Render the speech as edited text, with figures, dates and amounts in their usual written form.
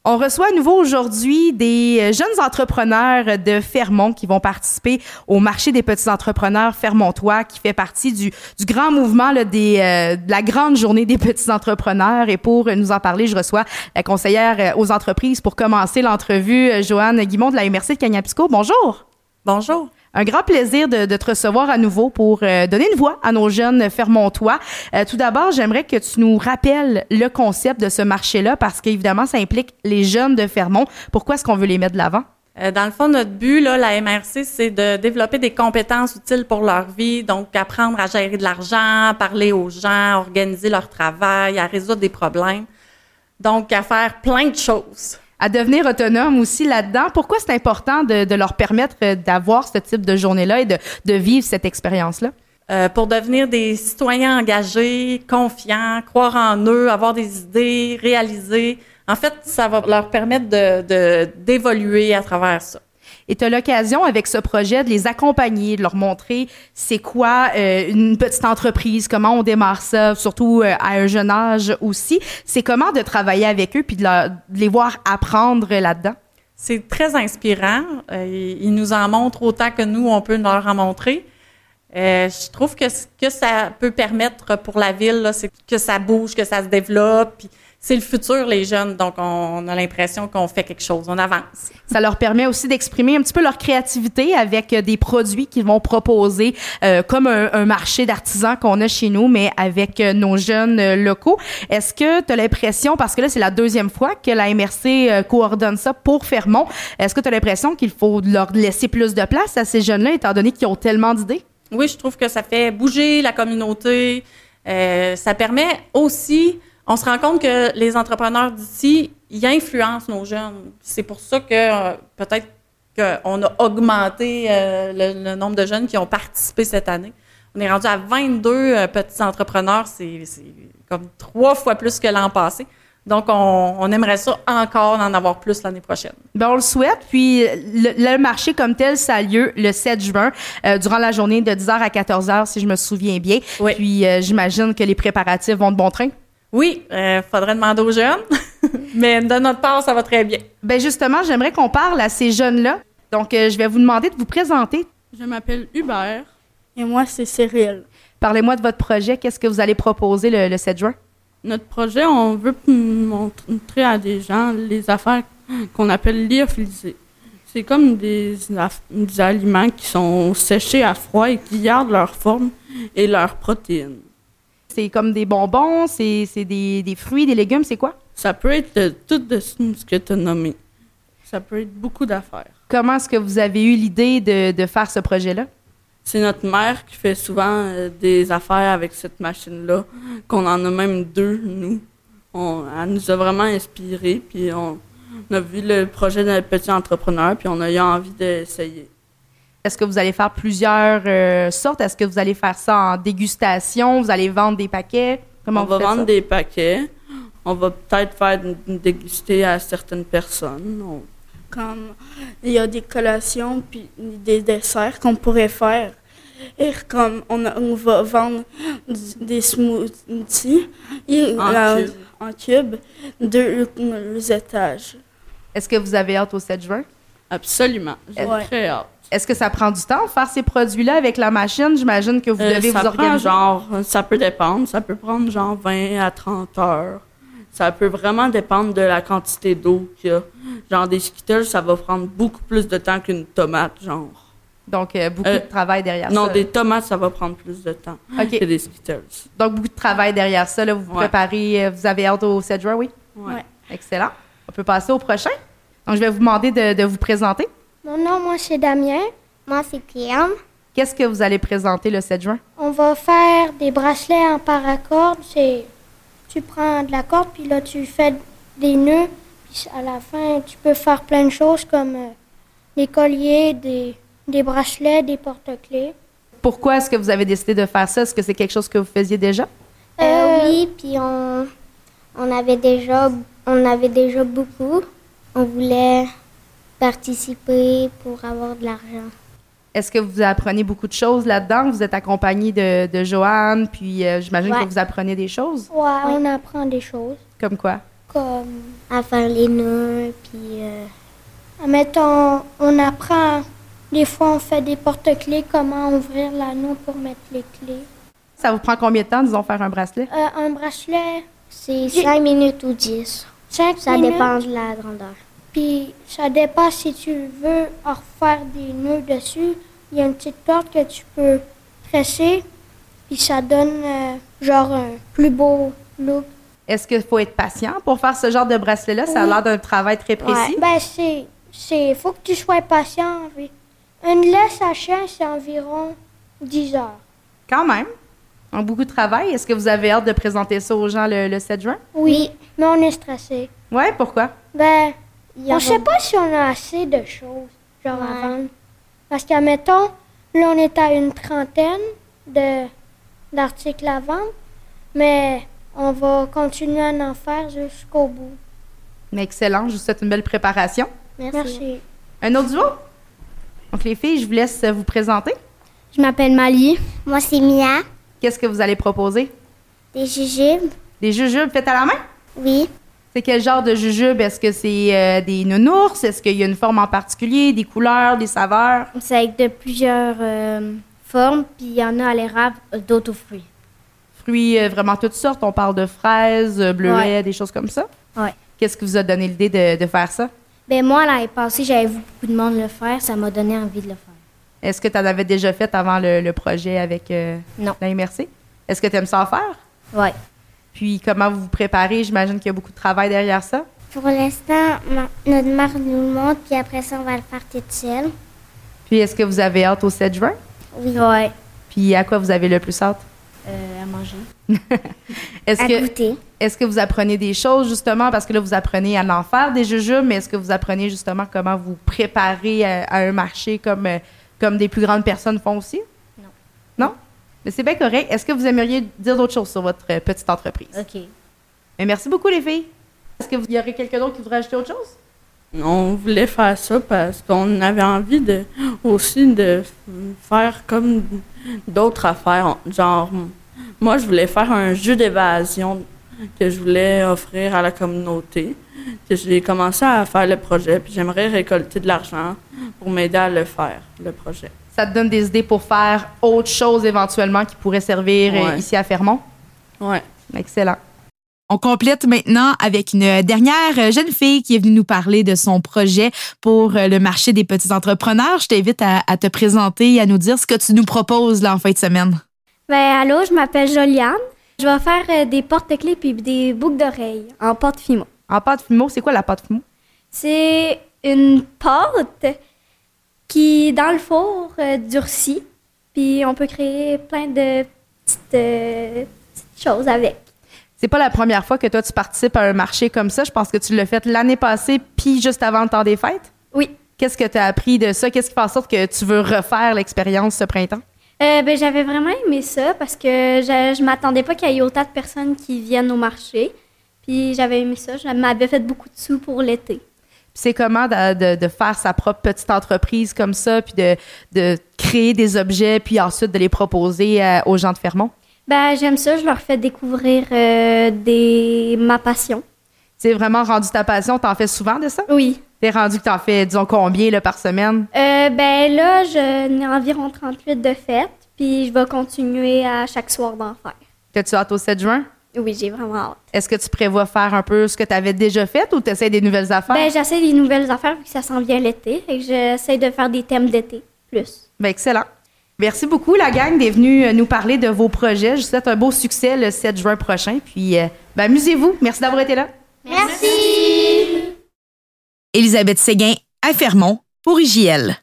On reçoit à nouveau aujourd'hui des jeunes entrepreneurs de Fermont qui vont participer au marché des petits entrepreneurs fermontois qui fait partie du grand mouvement là, de la grande journée des petits entrepreneurs. Et pour nous en parler, je reçois la conseillère aux entreprises pour commencer l'entrevue, Joanne Guimond de la MRC de Cagnapisco. Bonjour. Bonjour. Un grand plaisir de te recevoir à nouveau pour donner une voix à nos jeunes fermontois. Tout d'abord, j'aimerais que tu nous rappelles le concept de ce marché-là parce qu'évidemment, ça implique les jeunes de Fermont. Pourquoi est-ce qu'on veut les mettre de l'avant? Dans le fond, notre but, là, la MRC, c'est de développer des compétences utiles pour leur vie. Donc, apprendre à gérer de l'argent, à parler aux gens, à organiser leur travail, à résoudre des problèmes. Donc, à faire plein de choses. À devenir autonome aussi là-dedans. Pourquoi c'est important de leur permettre d'avoir ce type de journée-là et de vivre cette expérience-là? Pour devenir des citoyens engagés, confiants, croire en eux, avoir des idées, réaliser. En fait, ça va leur permettre d'évoluer à travers ça. Et tu as l'occasion, avec ce projet, de les accompagner, de leur montrer c'est quoi une petite entreprise, comment on démarre ça, surtout à un jeune âge aussi. C'est comment de travailler avec eux puis de les voir apprendre là-dedans? C'est très inspirant. Ils nous en montrent autant que nous, on peut leur en montrer. Je trouve que ce que ça peut permettre pour la ville, là, c'est que ça bouge, que ça se développe. Puis c'est le futur, les jeunes. Donc, on a l'impression qu'on fait quelque chose, on avance. Ça leur permet aussi d'exprimer un petit peu leur créativité avec des produits qu'ils vont proposer, comme un marché d'artisans qu'on a chez nous, mais avec nos jeunes locaux. Est-ce que tu as l'impression, parce que là, c'est la deuxième fois que la MRC coordonne ça pour Fermont, est-ce que tu as l'impression qu'il faut leur laisser plus de place à ces jeunes-là, étant donné qu'ils ont tellement d'idées? Oui, je trouve que ça fait bouger la communauté. Ça permet aussi... On se rend compte que les entrepreneurs d'ici, ils influencent nos jeunes. C'est pour ça que peut-être qu'on a augmenté le nombre de jeunes qui ont participé cette année. On est rendu à 22 petits entrepreneurs. C'est comme 3 fois plus que l'an passé. Donc, on aimerait ça encore en avoir plus l'année prochaine. Ben, on le souhaite. Puis, le marché comme tel, ça a lieu le 7 juin, durant la journée de 10h à 14h, si je me souviens bien. Oui. Puis, j'imagine que les préparatifs vont de bon train. Oui, faudrait demander aux jeunes, mais de notre part, ça va très bien. Ben justement, j'aimerais qu'on parle à ces jeunes-là. Donc, je vais vous demander de vous présenter. Je m'appelle Hubert. Et moi, c'est Cyril. Parlez-moi de votre projet. Qu'est-ce que vous allez proposer le 7 juin? Notre projet, on veut montrer à des gens les affaires qu'on appelle lyophilisées. C'est comme des aliments qui sont séchés à froid et qui gardent leur forme et leurs protéines. C'est comme des bonbons, c'est des fruits, des légumes, c'est quoi? Ça peut être tout de ce que tu as nommé. Ça peut être beaucoup d'affaires. Comment est-ce que vous avez eu l'idée de faire ce projet-là? C'est notre mère qui fait souvent des affaires avec cette machine-là, qu'on en a même 2, nous. Elle nous a vraiment inspirés, puis on a vu le projet d'un petit entrepreneur, puis on a eu envie d'essayer. Est-ce que vous allez faire plusieurs sortes? Est-ce que vous allez faire ça en dégustation? Vous allez vendre des paquets? Comment on va vendre des paquets. On va peut-être faire une dégustée à certaines personnes. Comme il y a des collations puis des desserts qu'on pourrait faire. Et comme on va vendre des smoothies en cube, 2 étages. Est-ce que vous avez hâte au 7 juin? Absolument. J'ai très hâte. Est-ce que ça prend du temps de faire ces produits-là avec la machine? J'imagine que vous devez vous organiser. Ça peut dépendre. Ça peut prendre genre 20 à 30 heures. Ça peut vraiment dépendre de la quantité d'eau qu'il y a. Genre des Skittles, ça va prendre beaucoup plus de temps qu'une tomate, genre. Donc, beaucoup de travail derrière ça. Non, des tomates, ça va prendre plus de temps que des Skittles. Donc, beaucoup de travail derrière ça. Là, vous vous préparez, vous avez hâte au 7 juin, oui? Oui. Excellent. On peut passer au prochain. Donc, je vais vous demander de vous présenter. Mon nom, moi, c'est Damien. Moi, c'est Pierre. Qu'est-ce que vous allez présenter le 7 juin? On va faire des bracelets en paracorde. Tu prends de la corde, puis là, tu fais des nœuds. Puis à la fin, tu peux faire plein de choses comme des colliers, des bracelets, des porte-clés. Pourquoi est-ce que vous avez décidé de faire ça? Est-ce que c'est quelque chose que vous faisiez déjà? Oui, puis on avait déjà beaucoup. On voulait participer pour avoir de l'argent. Est-ce que vous apprenez beaucoup de choses là-dedans? Vous êtes accompagné de Joanne, puis j'imagine que vous apprenez des choses. Ouais, on apprend des choses. Comme quoi? Comme à faire les nœuds, puis... Mettons, on apprend, des fois on fait des porte-clés, comment ouvrir l'anneau pour mettre les clés. Ça vous prend combien de temps, disons, faire un bracelet? Un bracelet, c'est 5 minutes ou 10. 5 Ça minutes. dépend de la grandeur. Puis ça dépend si tu veux refaire des nœuds dessus. Il y a une petite porte que tu peux presser, puis ça donne genre un plus beau look. Est-ce qu'il faut être patient pour faire ce genre de bracelet-là? Ça a l'air d'un travail très précis. Ben faut que tu sois patient. Une laisse à chien, c'est environ 10 heures. Quand même. Donc, beaucoup de travail. Est-ce que vous avez hâte de présenter ça aux gens le 7 juin? Oui, mais on est stressé. Oui, pourquoi? Ben, on sait pas si on a assez de choses, genre à vendre. Parce qu'admettons, là, on est à une trentaine d'articles à vendre, mais on va continuer à en faire jusqu'au bout. Excellent. Je vous souhaite une belle préparation. Merci. Un autre duo? Donc, les filles, je vous laisse vous présenter. Je m'appelle Mali. Moi, c'est Mia. Qu'est-ce que vous allez proposer? Des jujubes. Des jujubes faites à la main? Oui. C'est quel genre de jujubes? Est-ce que c'est des nounours? Est-ce qu'il y a une forme en particulier, des couleurs, des saveurs? C'est avec de plusieurs formes, puis il y en a à l'érable, d'autres aux fruits. Fruits vraiment toutes sortes. On parle de fraises, bleuets, des choses comme ça? Oui. Qu'est-ce qui vous a donné l'idée de faire ça? Ben moi, l'année passée, j'avais vu beaucoup de monde le faire. Ça m'a donné envie de le faire. Est-ce que tu en avais déjà fait avant le projet avec Non. la MRC? Est-ce que tu aimes ça en faire? Oui. Puis comment vous vous préparez? J'imagine qu'il y a beaucoup de travail derrière ça. Pour l'instant, notre mère nous le montre, puis après ça, on va le faire toute seule. Puis est-ce que vous avez hâte au 7 juin? Oui. Oui. Puis à quoi vous avez le plus hâte? À manger. Est-ce À que, goûter. est-ce que vous apprenez des choses justement? Parce que là, vous apprenez à en faire des jujubes, mais est-ce que vous apprenez justement comment vous préparer à un marché comme des plus grandes personnes font aussi? Non. Non? Mais c'est bien correct. Est-ce que vous aimeriez dire d'autres choses sur votre petite entreprise? OK. Mais merci beaucoup, les filles. Est-ce qu'il y aurait quelqu'un d'autre qui voudrait ajouter autre chose? On voulait faire ça parce qu'on avait envie aussi de faire comme d'autres affaires. Genre, moi, je voulais faire un jeu d'évasion que je voulais offrir à la communauté. Que j'ai commencé à faire le projet, puis j'aimerais récolter de l'argent pour m'aider à le faire, le projet. Ça te donne des idées pour faire autre chose éventuellement qui pourrait servir ici à Fermont? Oui. Excellent. On complète maintenant avec une dernière jeune fille qui est venue nous parler de son projet pour le marché des petits entrepreneurs. Je t'invite à te présenter et à nous dire ce que tu nous proposes là en fin de semaine. Ben allô, je m'appelle Joliane. Je vais faire des porte-clés puis des boucles d'oreilles en pâte Fimo. En pâte Fimo, c'est quoi la pâte Fimo? C'est une pâte qui, dans le four, durcit. Puis on peut créer plein de petites choses avec. C'est pas la première fois que toi, tu participes à un marché comme ça. Je pense que tu l'as fait l'année passée puis juste avant le temps des fêtes. Oui. Qu'est-ce que tu as appris de ça? Qu'est-ce qui fait en sorte que tu veux refaire l'expérience ce printemps? Ben j'avais vraiment aimé ça parce que je m'attendais pas qu'il y ait autant de personnes qui viennent au marché. Puis j'avais aimé ça. Je m'avais fait beaucoup de sous pour l'été. Puis c'est comment de faire sa propre petite entreprise comme ça, puis de créer des objets, puis ensuite de les proposer aux gens de Fermont? Ben j'aime ça. Je leur fais découvrir ma passion. C'est vraiment rendu ta passion. T'en fais souvent de ça? Oui. T'es rendu que t'en fais, disons, combien là, par semaine? Ben là, j'en ai environ 38 de fêtes, puis je vais continuer à chaque soir d'en faire. T'as-tu hâte au 7 juin? Oui, j'ai vraiment hâte. Est-ce que tu prévois faire un peu ce que tu avais déjà fait ou tu essaies des nouvelles affaires? Ben j'essaie des nouvelles affaires vu que ça s'en vient l'été, et que j'essaie de faire des thèmes d'été plus. Ben excellent. Merci beaucoup, la gang, d'être venue nous parler de vos projets. Je vous souhaite un beau succès le 7 juin prochain. Puis, amusez-vous. Merci d'avoir été là. Merci! Élisabeth Séguin à Fermont pour IJL.